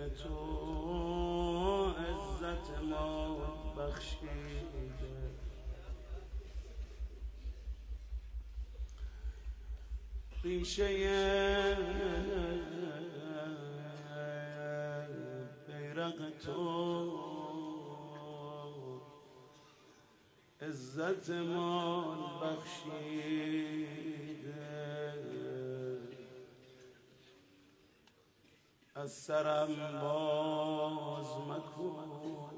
تو عزت ما بخشیده، ریشه بیرق تو عزت ما بخشیده، از سرم باز مکن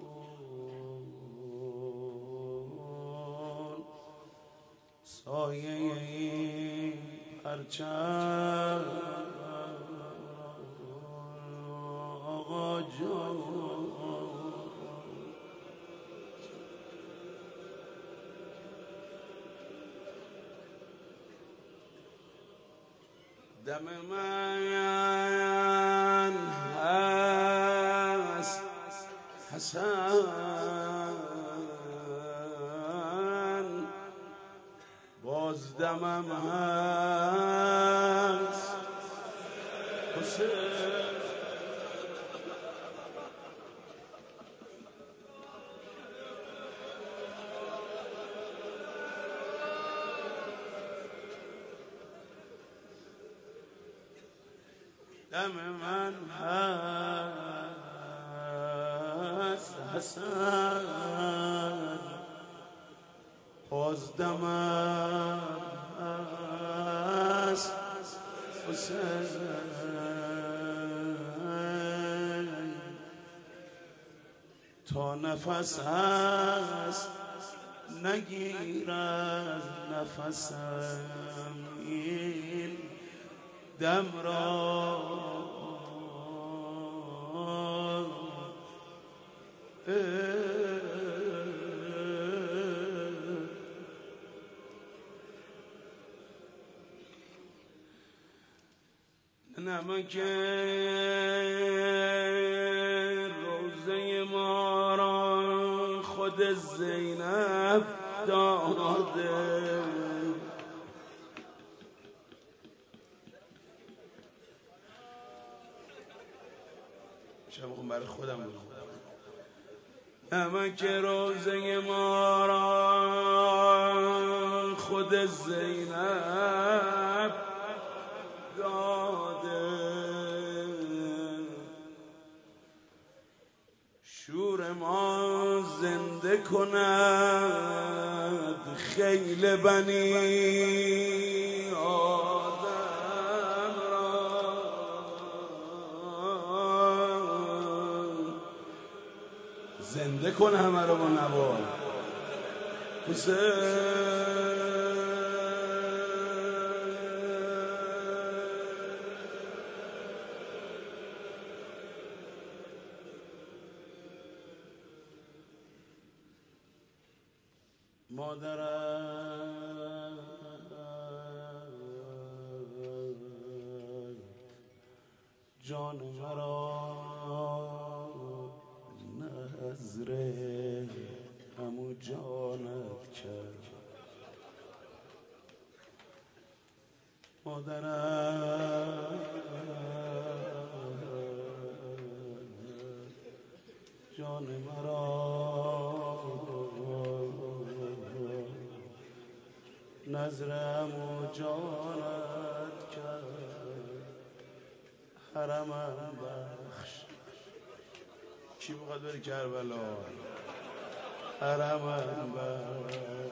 سایه این پرچم آقا جان، دم من هست حسن، باز دمم هست حسین، دم من هست حسن، باز دمم هست حسین، تا نفس هست نگیرد نفسم این دم را، نمک روزه ما را خود زینب داده، شما برای خودم بخونم، نمک روزه ما را خود زینب داده، شور ما زنده کند خیل بنی آدم را، زنده کن همه رو با نوال حسین، مادرم جان مرا نظره همو جانت کرد، مادرم جان مرا نظرم و جانت کرد، حرمم بخش. کی بخواد بری کربلا؟ حرمم بخش،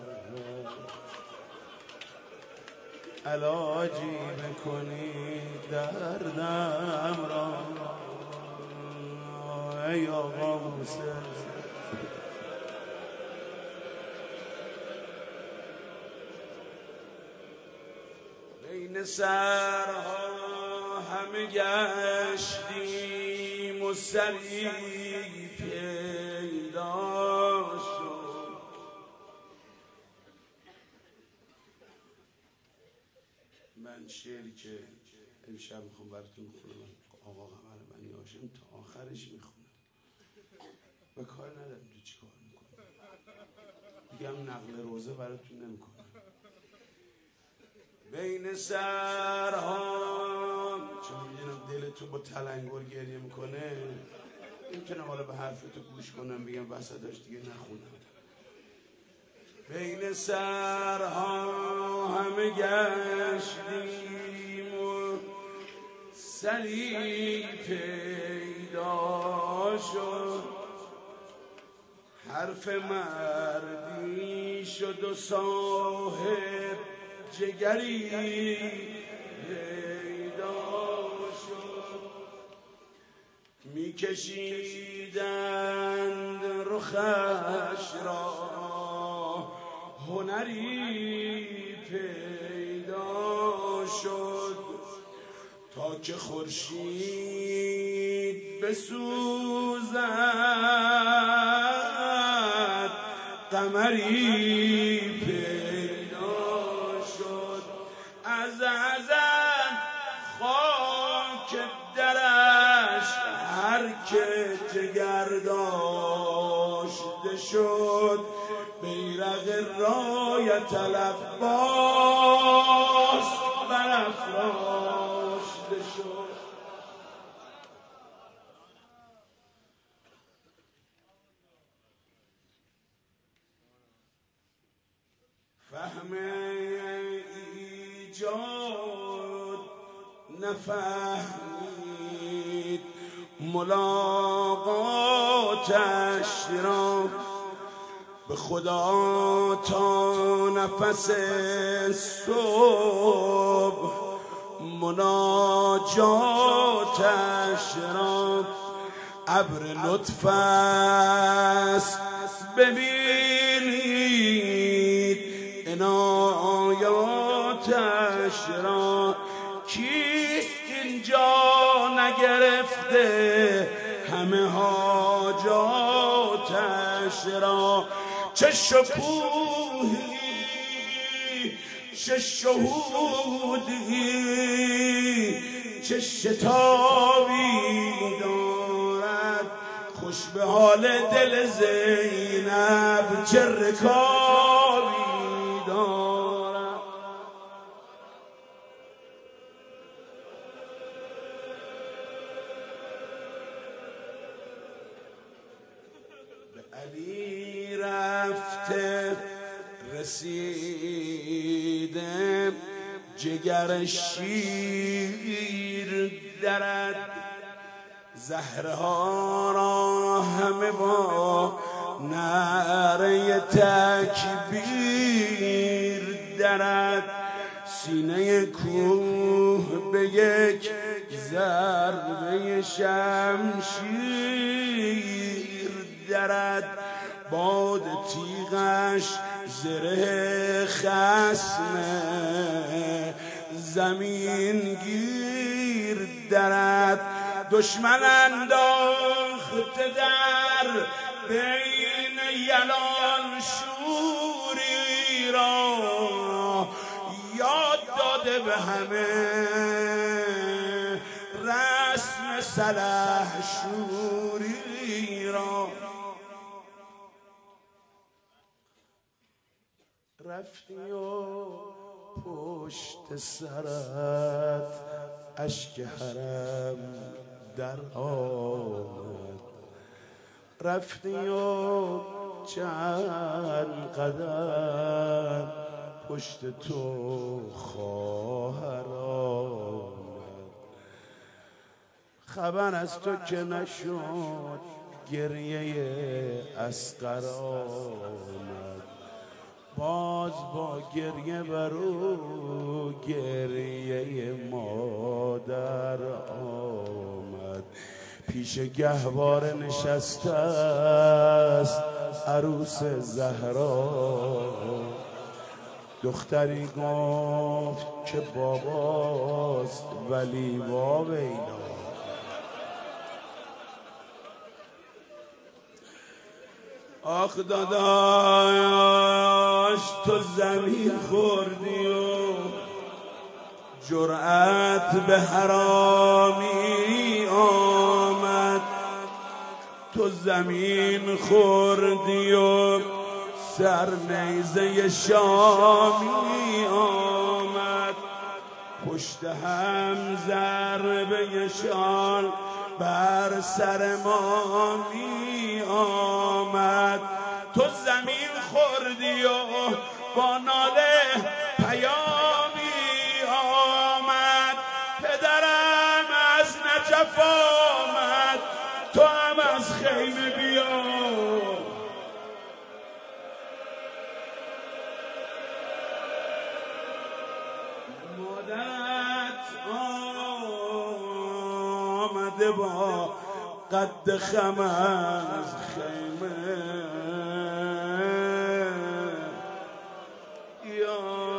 علاجی بکنی دردم را ای آقا موسی، بین سرها همه گشتیم و سری پیدا شد، من شعری که امشب میخوام براتون بخونم آقا قمر بنی هاشم تا آخرش میخونم و کار ندارم تو چی کار میکنم، دیگه هم نقل روزه براتون نمیکنم. بین سرها چون میدونم دلتون تو با تلنگر گریه میکنه میتونم حالا به حرفتو گوش کنم بگم وسطاش دیگه نخونم. بین سرها همه گشتیم و سری پیدا شد، حرف مردی شد و صاحب جگری پیدا شد. میکشیدند رخش را هنری پیدا شد، تا که خورشید بسوزد قمری پیدا شد. از ازل خاک درش هر که جگر داشته شد، بیرق رایت العباس برافراشته شد. فهم ایجاد نفهمید ملاقاتش را، به خدا تا نفس صبح مناجاتش را. ابر لطف است ببینید عنایاتش را، کیست اینجا نگرفته همه حاجاتش را. چه شکوهی چه شهودی چه شتابی دارد، خوش به حال دل زینب چه رکابی دارد. به علی رفته رسیده جگر شیر درد، زهرها را همه با نعره تکبیر درد. سینه کوه به یک ضربه شمشیر درد، باد تیغش زره خصم زمین گیر درد. دشمن انداخته در بین یلان شوری را، یاد داده به همه رسم سلحشوری را. رفتی و پشت سرت اشک حرم در آمد، رفتی و چند قدم پشت تو خواهر آمد. خبر از تو که نشد گریه اصغر آمد، باز با گریه برو گریه مادر آمد. پیش گهواره نشسته است عروس زهرا، دختری گفت که باباست ولی واویلا. آخ داداش تو زمین خوردی و جرأت به حرامی آمد، تو زمین خوردی و سر نیزه شامی آمد. پشت هم ضربه شال بر سر ما می آمد. تو زمین خوردی و با ناله پیامی آمد. پدرم از نجف آمد، تو هم از خیمه بیا. مادرت آمده با قد خم از خیمه. یا